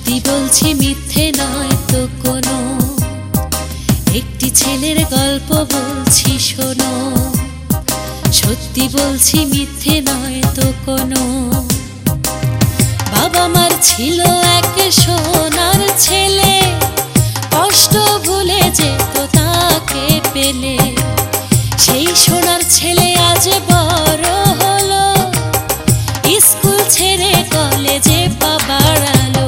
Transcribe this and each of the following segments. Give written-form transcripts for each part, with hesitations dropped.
সত্যি বলছি মিথ্যে নয় তো কোনো, একটি ছেলের গল্প বলছি শোনো। সত্যি বলছি মিথ্যে নয় তো কোনো। বাবা মার ছিল এক সোনার ছেলে, কষ্ট ভুলে যেত তাকে পেলে। সেই সোনার ছেলে আজ বড় হলো, স্কুল ছেড়ে কলেজে পা বাড়ালো।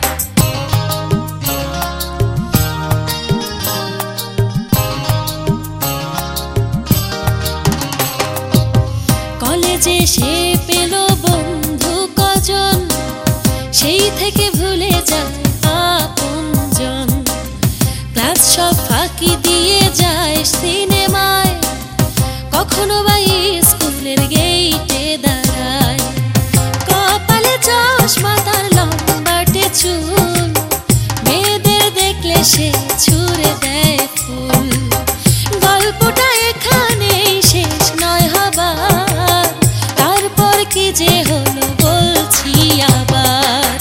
কলেজে সে পেল বন্ধু কজন, সেই থেকে ভুলে যায় আপনজন। ক্লাস সব ফাঁকি দিয়ে যায় সিনেমায়, কখনো বা স্কুলের গেইটে দাঁড়ায়। কপালে চশমা তার লম্বাটে চুল, মেয়েদের দেখলে সে ছুঁড়ে দেয় ফুল। গল্পটা এখানেই শেষ নয় হবার, তারপর কি যে হলো বলছি আবার।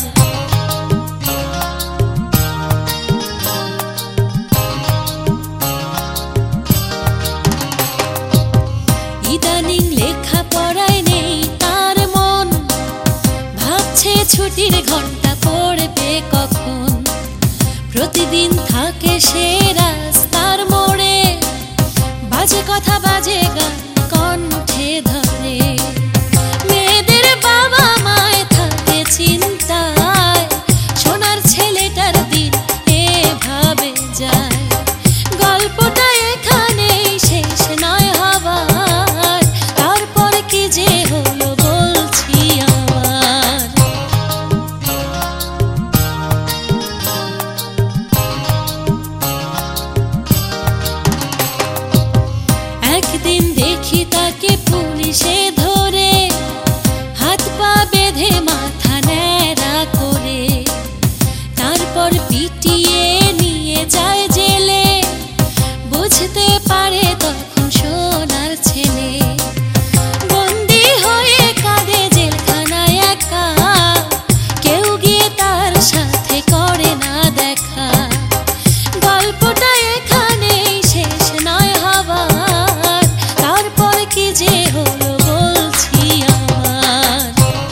ইদানিং লেখা পড়ায় নেই তার মন, ভাবছে ছুটির ঘন্টা পড়বে কখন। প্রতিদিন থাকে সে রাস্তার মোড়ে, বাজে কথা বাজে গান কণ্ঠে ধরে। মেয়েদের বাবা মায় থাকে চিন্তায়, সোনার ছেলেটার দিন এভাবে যায়। গল্পটা এখানেই শেষ নয় হবার, তারপর কি যে হলো বলছি আবার। একদিন দেখি তাকে পুলিশে ধরে, হাত পা বেঁধে মাথা ন্যাড়া করে। তারপর পিটিয়ে নিয়ে যায় জেলে, বুঝতে পারে তখন সোনার ছেলে। বন্দি হয়ে কাঁদে জেলখানায় একা, কেউ গিয়ে তার সাথে করে না দেখা। গল্পটা এখানেই শেষ নয় হবার, তারপর কি যে হলো বলছি আমার।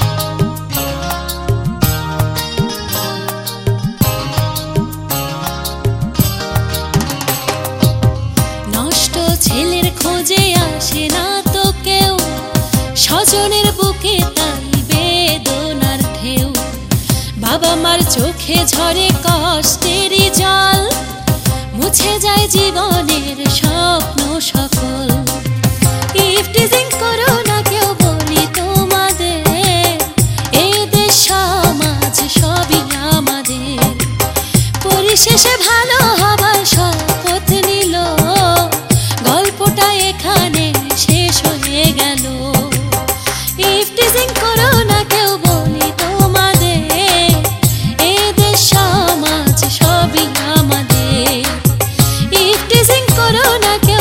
নষ্ট ছেলের খোঁজে আসে না তো কেউ, স্বজনের বুকে তাই বেদনার ঢেউ। বাবা মার চোখে ঝরে কষ্টেরই জল, মুছে যায় জীবনের স্বপ্ন সকল। ইফটিজিং করো না কেউ বলি তোমাদের, এই দেশ সমাজ সবই আমাদের। পরিশেষে ভালো হবার শপথ নিল, গল্পটা এখানে শেষ হয়ে গেল। ইফটিজিং করো না কেউ বলি তোমাদের, এই দেশ সমাজ সবই আমাদের। ইফটিজিং করো না কেউ